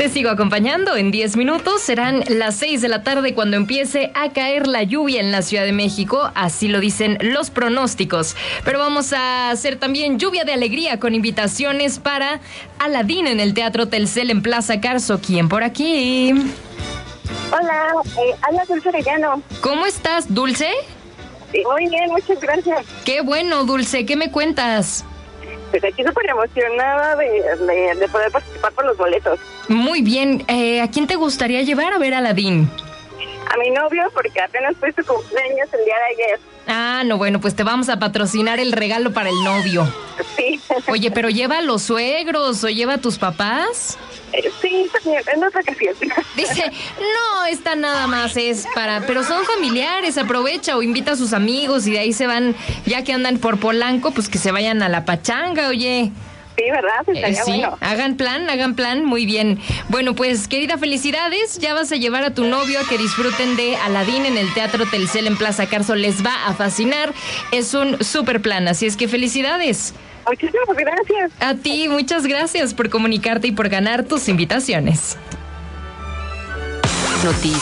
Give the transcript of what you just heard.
Te sigo acompañando en 10 minutos. Serán las 6 de la tarde cuando empiece a caer la lluvia en la Ciudad de México. Así lo dicen los pronósticos. Pero vamos a hacer también lluvia de alegría con invitaciones para Aladín en el Teatro Telcel en Plaza Carso. ¿Quién por aquí? Hola, habla Dulce Arellano. ¿Cómo estás, Dulce? Sí, muy bien, muchas gracias. Qué bueno, Dulce. ¿Qué me cuentas? Pues aquí súper emocionada de poder participar por los boletos. Muy bien. ¿A quién te gustaría llevar a ver a Aladín? A mi novio, porque apenas fue su cumpleaños el día de ayer. Ah, no, bueno, pues te vamos a patrocinar el regalo para el novio. Sí. Oye, pero ¿lleva a los suegros o lleva a tus papás? Sí, en otra ocasión. Dice, no, esta nada más es para... Pero son familiares, aprovecha o invita a sus amigos y de ahí se van, ya que andan por Polanco, pues que se vayan a la pachanga, oye. Sí, ¿verdad? Estaría Sí, bueno. hagan plan, muy bien. Bueno, pues, querida, felicidades. Ya vas a llevar a tu novio a que disfruten de Aladín en el Teatro Telcel en Plaza Carso. Les va a fascinar. Es un súper plan, así es que felicidades. Muchísimas gracias. A ti, muchas gracias por comunicarte y por ganar tus invitaciones. Noticias.